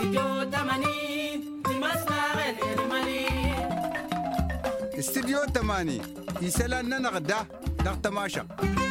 استديو 8 يسالنا نغدا دغ تماشا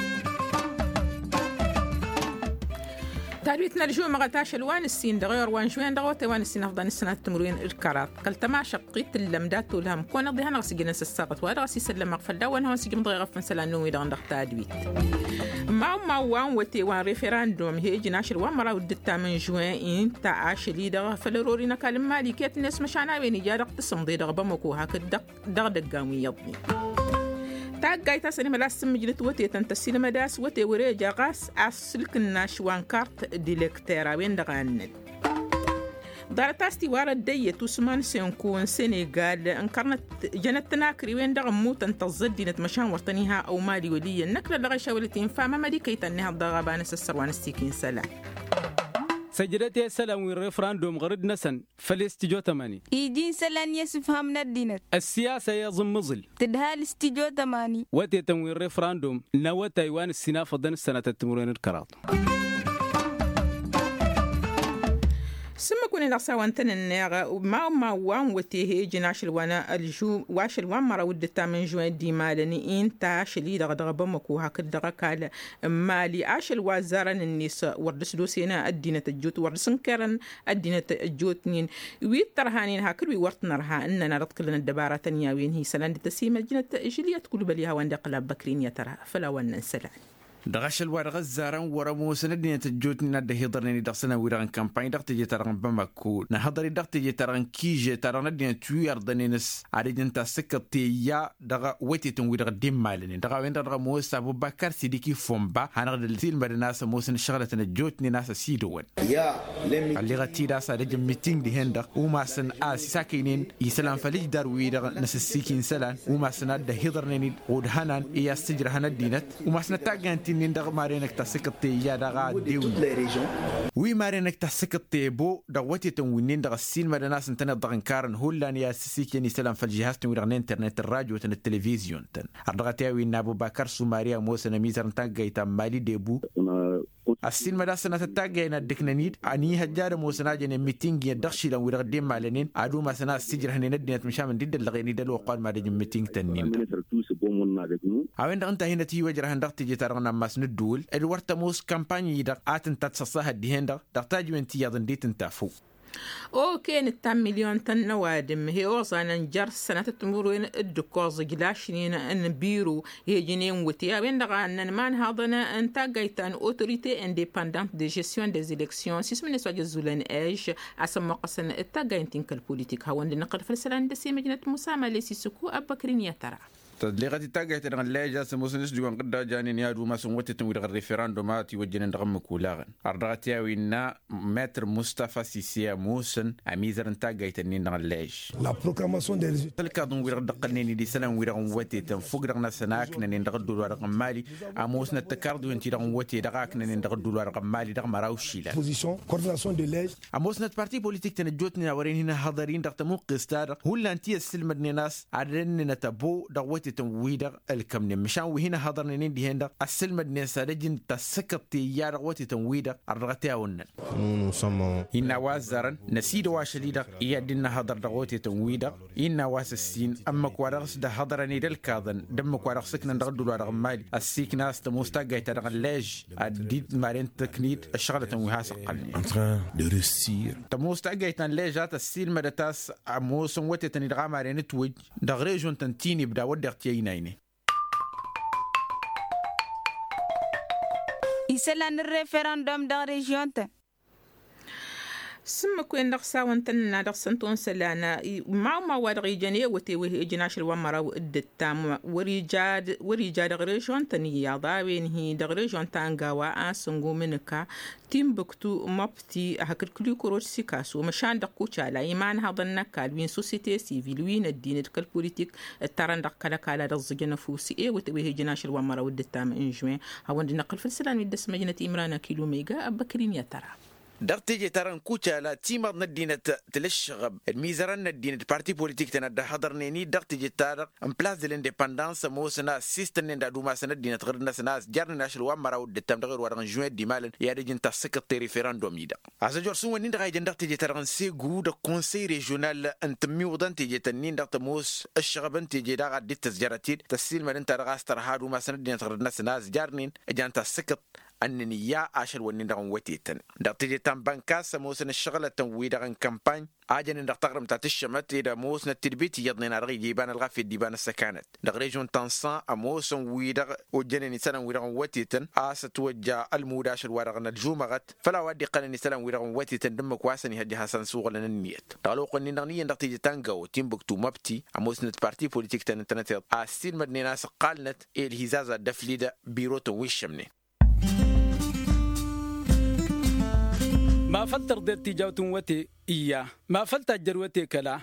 تاريتنا الجو مغتاش الوان السين دغير وان شوين دغوت وان السين افضل السنه التمرين الكرات قال تماشا قيت اللمدات ولهم كون ضي هنا غسي جنس الساقط ولا غسي سلم مغفل وان هو سي مضي غف مثلا نوي دغ تادويت ما وان وتي وان ريفيراندوم هي جناشر وان مرا ودتا من جوين تاع عاشلي دغ فلرورينا كلام مالكيت الناس مشانا وين جا قسم ضي دغ بمكو هكا دغ دقامي يضني تاقاي تاسني ملاس مجلت وتي تنتسيل مداس وتي وريجا غاس أسلك الناشوان كارت ديلكتيرا وين دغانل دارتاستي وارا دية تسمان سينكون سينيغال انكرنت جنت ناكري وين دغ موت انتظد دينت مشان ورطنيها أو مالي وليا النكرة لغا شاولتين فاما مالي كيتنها الضغابان السروان السيكين سلام سجلتي سلام والريفراندوم غرد نسن فالاستيجو 8 يجين سلان يسفهم ندينت السياسة يظن مظل تدها الاستيجو 8 وتي تموين الريفراندوم نوى تايوان السنافة ضن السنة التمرين الكراط سما كوني لغساوان تننيغا وما وان وتيه جناش الوانا الجو واش الوان مرا ودتا من جوان دي مالني إن تاش لي دغ بمكو هكذا كال مالي عاش الوزارة النساء وردس دوسينا الدينة الجوت وردسن كرن الدينة الجوتنين ويترهانين هاكر ويورتنرها إننا رتكلنا الدبارة تنياوين هي سلان تسيما الدينة جليات كل بليها وان دقلاب بكرين يترها فلا وان سلان دغش الوار غزارن ورمو سندني تجوتنا ده هضرني دغسنا ويران كامباني دغ تجي تران بمكو نهضري دغ تجي تران كيجي تران دين توير دنينس عادين تا سكتيا دغ ويتي تن ويرغ ديم مالني دغ وين دغ موسى ابو بكر سيديكي فومبا هنغد السيل مدناس موسن شغله تنجوتني ناس سيدون يا لمي اللي غتي داس دج ميتينغ دي هندا وما سن ساكينين يسلام فليج دار ويرغ ناس سيكين سلان وما سن ده هضرني ودهنان يا سجر هندينت وما سن تاغانتي ندغ مارينك تسكتي يا دغا ديو وي مارينك تسكتي بو دوتي تنوينين دغ السين مدناس انتنا دغن كارن هولان يا سيكيني سلام فالجهاز تنويرغ الانترنت الراديو تن التلفزيون تن ارغتي وي ابو بكر سوماريا موسى ميزر تاغايتا مالي ديبو السين مداسنا تتاغينا دكنانيد اني هجار موسنا جن ميتينغ يدخشي لو ويرغ ديم مالنين ادو ما سنا سجر هنين دينت مشام ديد لغيني دلو قال ما دج ميتينغ تنين اوين انت هنا تي وجر هندق تجي ترغنا ماس ندول الورت موس كامباني دق اتن تتصصها دي هندق تحتاج انت يضن دي تنتافو كان التام مليون تن نوادم هي وصانا نجر سنة تمرين الدكوز جلاشنين ان بيرو هي جنين وتيا وين دغا ان مان هاضنا انت جايتان اوتوريتي انديبندانت دي جيستيون دي زيليكسيون سيسمني سواج زولان ايج اسم قسن التا جاينتين كالبوليتيك هاون نقل فلسلان دسي مجنة مسامة ليسي سكو ابكرين يترى تدليغتي تاغيت دغ لاجا سموسنس دوان قد جانين يادو ما سنوتي تنوير الريفراندومات يوجن دغم كولاغن ارغتي وينا متر مصطفى سيسي موسن اميزر تاغيت نين دغ لاج لا بروغراماسيون دي تلك دون وير دقنيني دي سنه وير وتي تنفوق دغ نسناك نين دغ دولار مالي اموسنا تكاردو انت دغ وتي دغاك نين دغ دولار مالي دغ مراوشيلا بوزيشن كورديناسيون دي لاج اموسنا بارتي بوليتيك تنجوتني ورين هنا حاضرين دغ تمو قستار هول انتي السلم ناس عدن نتبو دغ تنويدر الكمن مشان وهنا هضرنا دي هندا السلم النسارجين تسكتي يا رغوتي تنويدر الرغتيا ونن إن وازرن نسيد واشليدر يدنا هضر رغوتي تنويدر إن واسسين أما كوارغس ده هضرني دالكاذن دم كوارغسك ندردو لرغمالي السيك ناس تموستاقاي ترغلاج الديد مارين تكنيد الشغلة تنويها سقلني تموستاقاي تنلاجات السلم دتاس عموسن وتي تنيدغا مارين توج دغريجون تنتيني بدا ودر تيينايني يسلان الريفراندوم دا ريجيون تن سما كوين نقصا وانتنا دقسنتون سلانا ما ورغي جنيه وتي جناش الومرا ودتام وريجاد غريجون تنيا ضاوين هي دغريجون تانغاوا اسنغو منكا تيمبكتو مابتي هكر كلو كروسي كاسو مشان دقو تشالا ايمان هضن نكال وين سوسيتي سيفيل وين الدين البوليتيك التران دقلا كالا دزجنا فوسي اي وتي جناش الومرا ودتام انجوين هاوند نقل في السلام يدس مجنه امرانا كيلو ميغا ابكرين يا ترى دقتي ترى كوتا لا تيمر ندينة تلشغب الميزران ندينة بارتي بوليتيك تندا حضرنيني دقتي ترى ام بلاس دي الانديبندانس موسنا سيستم ندا دوما سندينة غير ناس جارنا شلوا مرا ودتم دغير ورغن جوين دي مالن يا ريجن تسكت ريفيراندوم يدا ازجور سو نين دغاي دقتي ترى سيغو د كونسي ريجونال انت ميودان تيجي تنين دقت موس الشغب انت تيجي دغ دي تسجرتي تسيل ما انت رغاستر هادو ما سندينة غير ناس جارنين اجان تسكت أنني يا عشر ونندعون وتيتن دقتي تام بنكاس موسن الشغلة تنويدغن كامباين عاجن دقتقرم تاتشمت إذا موسن التربيت يضنين رغي ديبان الغافي ديبان السكانت دغريجون تنصا موسن ويدغ وجنني سلام ويدغن وتيتن توجه الموداشر ورغن الجومغت فلا ودي قلني سلام ويدغن وتيتن دمك واسني هدي حسن سوق لنا النيت دغلو قني نغني دقتي تانغو تيمبكتو مبتي موسن بارتي بوليتيك تنتنت استيل مدني ناس قالنت الهزازة دفليدا بيروتو ويشمني ما فلتر ديرتي جاوتون وتي إياه ما فلتر جروتي كلا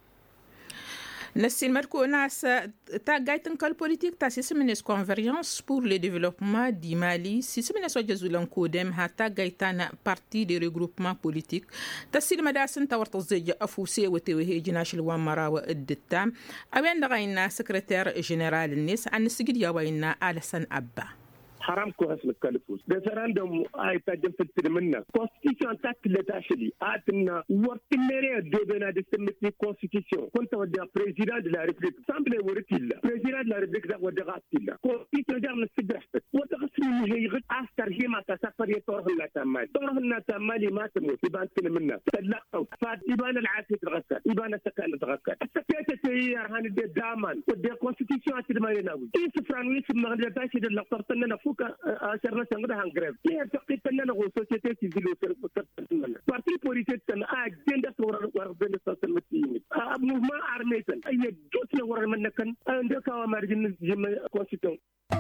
نسي المركو ناس تا جايتن كال بوليتيك تا سيسمنس كونفرجنس بور لي ديفلوبمون دي مالي سيسمنس وجزولن كودم هاتا جايتانا بارتي دي ريغروبمون بوليتيك تسيل مداسن تا ورتزج افوسي وتوهي جناش الوامرا والدتام اوين دغاينا سكرتير جنرال الناس عن السجد يوينا آلسن أبا حرام كوهس الكالفوس ريفراندوم اي تاجم في منا كونستيتيون تاك لتاشلي اتنا وقتنري دوبنا دستمتي كونستيتيون كنت ودي بريزيدان دو لا ريبوبليك سامبلي ورتيلا بريزيدان دو لا ريبوبليك دا ودي غاتيلا كونستيتيون دار نستدرح وتغسل هي غد استر هي ما تسافر يطرح لنا تمالي ما تموت يبان منا تلقوا فيبان العافيه تغسل يبان السكان تغسل السكيتة هي هان دي دامان ودي كونستيتيون تدمايناوي كيف فرانويس مغرب تاشي دو لقطرتنا أشرنا سنغدا هنغرب كيف تقيتنا نغو سوسيتي سيفيل وسرطنا بارتي بوليتيك سنة أجندة وربنا سلمتيني موفمان أرميسن أي جوتنا ورا منكن عندك ومارجن جم كونستيتيون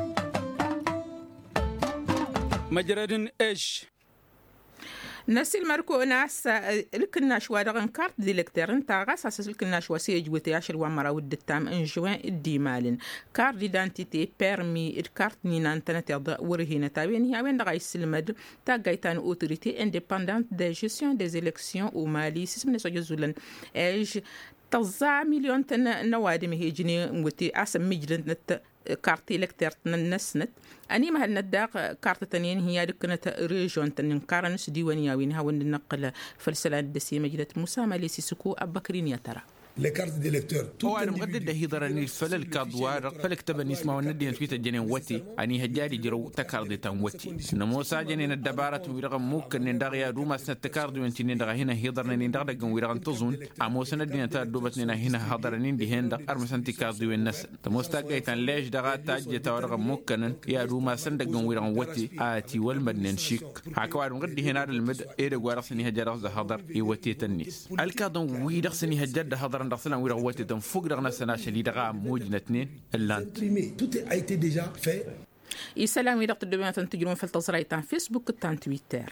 مجرد إيش نسي المركو ناس لكنا شوا دغن كارت ديليكتر انت غاساس لكنا شوا سيج وتياشر ومرا ودتام انجوان الديمالن كارت ديدانتيتي بيرمي الكارت نينا انتنت يضا ورهينا تاوين هي وين دغاي سلمد تا غايتان اوتوريتي انديبندانت دي جيستيون دي زيليكسيون او مالي سيسمني سوجزولن ايج تزا مليون تن نوادم هيجني وتي اسم مجلن كارتي لكتر نسنت أني ما هالنداق كارت تانيين هي دكنت ريجون تنين كارنس ديوانيا وينها وننقل فلسلان الدسي مجلة مسامة ليسي سكو أبكرين يا ترى les cartes d'électeurs. هو أنا مقدر هيدرني فلل كادوار فلك تبني اسمه وندي نسويت الجنين وتي أني هجاري جرو تكارد تنوتي نمو ساجنين الدبارة ويرغم ممكن ندغيا روما سنة تكارد وانتي ندغ هنا هيدرني ندغ دغن ويرغم تزون أمو سنة دينا تادوبتنا هنا حضرنين دي هندا أرمسان تكارد والناس تمستاقيتان ليش دغا تاجي تورغم ممكن يا روما سنة دغن ويرغم وتي آتي والمدن شيك هكوار مقدر هنا المد إيرغ وارسني هجار حضر يوتي تنيس الكادون ويرغسني هجار حضر دخلنا ويروت دم فوق دغنا سناش اللي دغا موجنا اثنين اللانت tout a été déjà fait. يسلام يدق الدبيان تنتجرون في التصريتان فيسبوك تان تويتر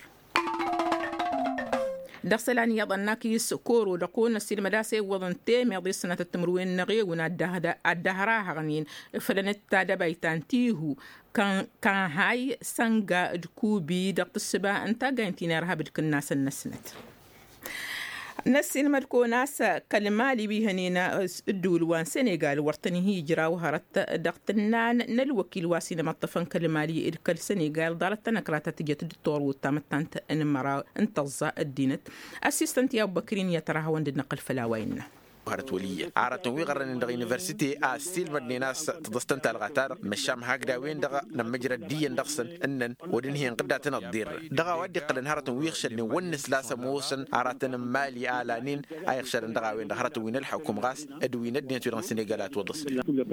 دخلان يضنك يسكورو دقون السير مداسي وضن تيم يضي سنة التمروين نغي الدهراها غنين فلنت تادا بيتان تيهو كان هاي سنغا دكوبي دقت السبا انتا قاينتين ارهاب الناس النسنت ناس الملكو ناس كلمالي بيهنينا الدولوان سنغال ورتني هي جرا وهرت دقتنان نلوكيل واسينا مطفن كلمالي الكل سنغال دارت نكرات تجت الدكتور وتامتانت انمرا انتظا الدينت اسيستنت يا بكرين يا تراها وند نقل فلاوين هرت ولية عارتون ويغرن دغ يونيفرسيتي استيل مدني ناس تدستنت الغتار مشام هاكدا وين دغ نمجرا دي ندخسن انن ودن هي قدا تنضير دغ ودي قلن هرتون ويخشل ونس لاسا موسن عارتن مالي اعلانين ايخشل دغ وين هرتون وين الحكم غاس ادوين الدين تورن سنغالات ودس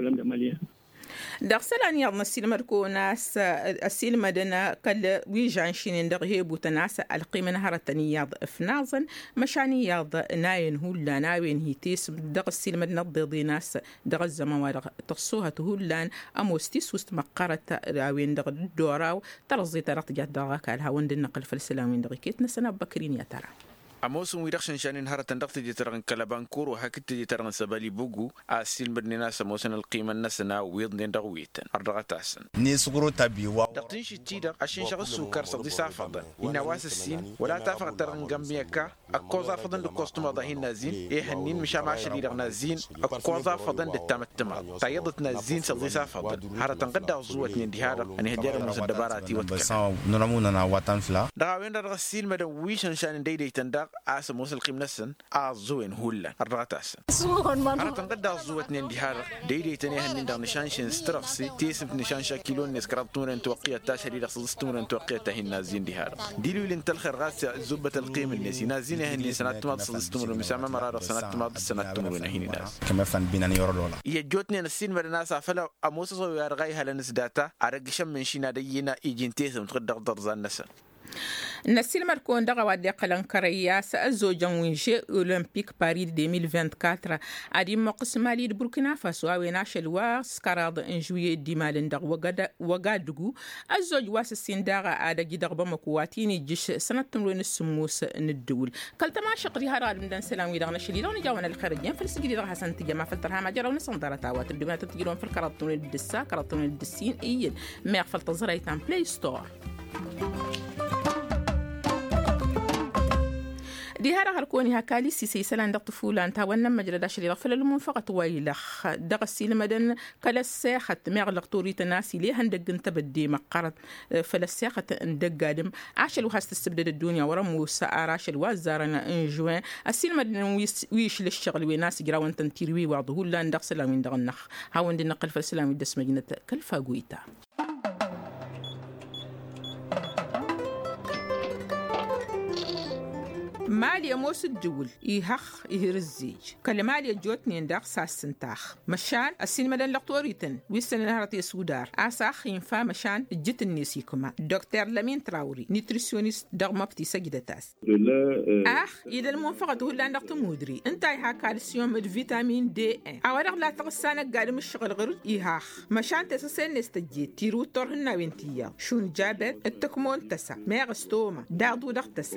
دخسلان يضنا السيلم ركو ناس السيلم دنا كل ويجعن شين دغهيب وتناس القيمة نهارتني ياض افنازن مشاني ياض ناين هولا ناوين هيتيس دغ السيلم نضي ناس دغ الزمان تقصوها تهولان اموستيس وست مقارة راوين دغ الدوراو ترزي ترط جات دغا كالها وند النقل فالسلامين دغ كيت نسنا بكرين يا ترى أموسم ويرخشن شانين هارة تندق تجي ترغن كلابانكور وهاكت تجي ترغن سبالي بوغو أسيل مدننا سموسن القيمة النسنا ويضن دغويتن أرضغة تحسن نيسقرو تبيوا دقتين شتيدا عشان شغل السكر صدي سافضن إن واس السين ولا تافق ترغن جنبيكا أكوزا فضن دكوستما ضهين نازين إيه هنين مشا مع شرير نازين أكوزا فضن دتام التمام تايضت نازين صدي سافضن هارة تنقد عزوة نديهارة أن هدير من الدباراتي وتكلم نرمونا وطن فلا دعوين رغسيل مدن ويشن شان ديدي تندق عاس موسى القيمنسن عزوين هولا الرغتاسن هارة تنقد عزوة نديهارة ديدي تنيه هنين دغ نشانشن سترغسي تيسم نشانشا كيلون نسكرابتون توقية تاشري رغسستون توقية تهين نازين ديهارة ديلو لنتلخر غاسي زبة القيم النسي نازين هنين سنات تماض صدستون مسامة مرارة سنات تماض السنات تمرون هين ناس كما فان بيناني يورلولا يجوتني نسين مرناس عفلا أموسى صويار غايها لنسداتا عرقشم من شينا دينا إيجين تيسم تقدر درزان نسا نسيل مركون دغا وادي قلن كريا سازو جانوينجي اولمبيك باريس 2024 ادي مقس مالي بوركينا فاسو ويناش الواس كاراد ان جويي دي مالن دغ وغادغو ازوج واس سينداغا ادا جدغ بمكواتيني جيش سنه تمرين السموس ندول كلتما شقري هرا مدن سلام ويدغنا شلي لون جاونا الخرجين في السجدي دغ حسن تجمع فلترها ما جراو نصندرتا وات بدنا تجيرون في الكراتون الدسا كراتون الدسين اي ميغ فلتزريتان بلاي ستور دي هرا هركوني هكالي سيسي سلان دق طفولان تاوانا مجرد شري غفل المنفقة ويلخ دغسي لمدن كالساخة مغلق طوريت الناس ليه هندق تبدي مقرد فلساخة اندق قادم عاشل وهاست السبدد الدنيا ورمو ساراشل وزارنا انجوان السين مدن ويش للشغل ويناس جراوان تنتيروي وعضهو لان دق سلامين دغنخ هاوان دي نقل فالسلامين دس مجنة كالفاقويتا مالي موس الدول يهخ يهرزيج كلمالي جوتني انداق ساس سنتاخ مشان السين مدن لقطوريتن ويسن نهرتي سودار اساخ ينفا مشان جت النسيكما دكتور لمين تراوري نيوتريسيونيست دغمفتي سجدتاس اذا المنفقه هو اللي عندك مودري انت هاك كالسيوم الفيتامين دي اوارغ لا تغسانك قال مش شغل غير يهخ مشان تسسن نستجيت تيرو تورهنا وينتيا شون جابت التكمون تسا ماغستوما داغدو دغتسا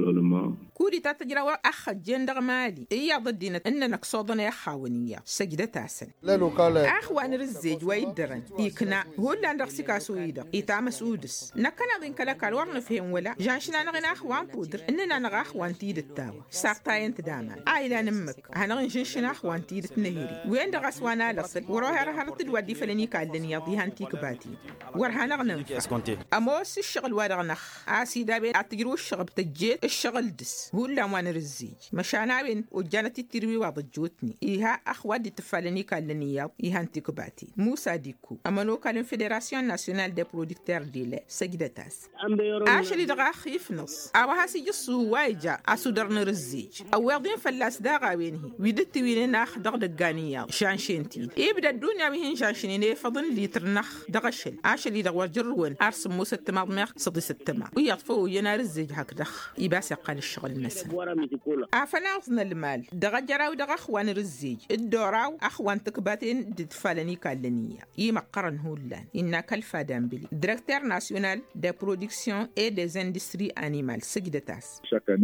كوري تتجروا أخ جندر مالي إيا ضدنا إننا صوضنا يا خاونية سجدة تاسن أخوان رزيج ويدرن يكنا هو اللي عندك سكاسو يدا يتعمل سودس نكنا ذين كلا كالورن فيهم ولا جانشنا نغنا أخوان بودر إننا نغا أخوان تيد التاوى ساقتاين تدامان عائلة نمك هنغن جنشنا أخوان تيد النهيري وين دغسوانا لصل وروها رهارة الودي فلني كالدن يضيها انتيك باتي ورهانا غننفع أموس الشغل وارغنخ عاسيدا بين أتجروا الشغل بتجيت الشغل دس هو اللي وانا رزيج مشانا بين وجانتي تروي وضجوتني إيها أخوادي تفالني كالنياب إيها انتكباتي موسى ديكو أمانو كالن فيدراسيون ناسيونال دي برودكتور ديلي سجدتاس عاشلي دغا خيف نص أوها سيجسو وايجا أسودرن رزيج أو يغضين فلاس داغا وينهي ويدتي ويننا أخدغ دقانيا شانشينتي إيبدا الدنيا مهين شانشيني فضن ليترنخ دغشل عاشلي دغوا جروان أرسم موسى التماض ميخ صدي ستما ويطفو ينا رزيج هكدخ يباسي قال الشغل مثلا عفنا أخذنا المال دغا جراو دغا أخوان رزيج الدوراو أخوان تكباتين دتفالني كالنية يمقرن هولان إنا كالفادان بلي ديريكتور ناسيونال دي برودكسيون اي دي اندستري انيمال سجدتاس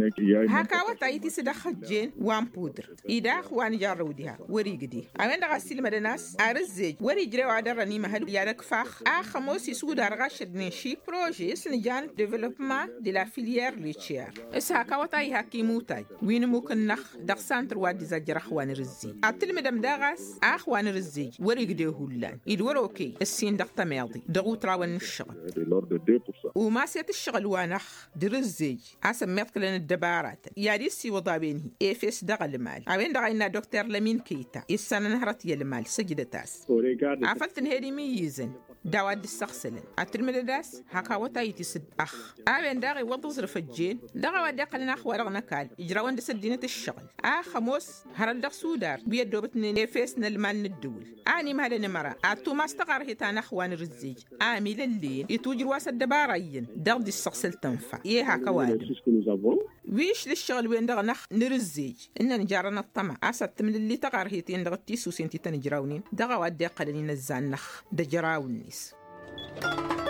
هكا وطايتي سدخ جين وان بودر إذا أخوان جاروديها وريقدي أمين دغا سيل مدناس أرزيج وري جريو عدراني مهل يارك فاخ خموسي سودار غاشد نشي بروجي سنجان ديفلوبمان دي لا فيليير ليتشير هكا وطاي هاكي موتاي وين ممكن نخ دغ سانتر وادي زجر اخوان رزي اتل مدام داغاس اخوان رزي وريقدي هولان يدوروكي السين دغ تماضي دغو تراون الشغل وما سيت الشغل وانخ درزي اسميت كلن الدبارات يا ديسي وضابينه افيس دغ المال عوين دغينا دكتور لمين كيتا السنه نهرت يا المال سجدتاس عفلت هذه ميزن داواد السخسلن اترمداس هكا وتايتي سد اخ اوين داغي وضزر فجين دغا ودي قلنا اخوارغنا كال اجراوان دي سدينه الشغل خموس هرال دغ سودار بيدوبتني نفسنا المال ندول اني مهل نمرا اتو ما استقر هيتان اخوان رزيج اميل الليل يتوجر واسد دبارين دغ دي السخسل تنفع ايه هكا واد ويش للشغل وين دغ نخ نرزيج ان نجارنا الطمع اسد من اللي تقار هيتين دغ تيسو سنتي تنجراونين دغا ودي قلني نزان نخ دجراونيس